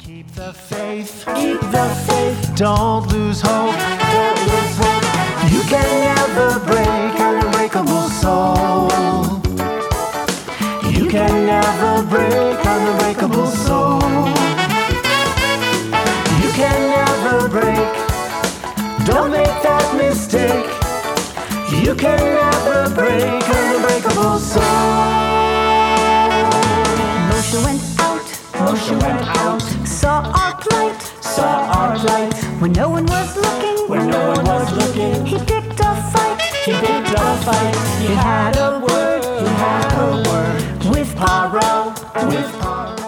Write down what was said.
Keep the faith, keep the faith. Don't lose hope, don't lose hope. You can never break an unbreakable soul. You can never break an unbreakable soul. You can never break. Don't make that mistake. You can never break an unbreakable soul. Moshe went out, Moshe went out, saw our plight, saw our plight. when no one was looking, When no one was looking, he picked a fight, he picked a fight. He had a word, he had a word with Paro, with Paro.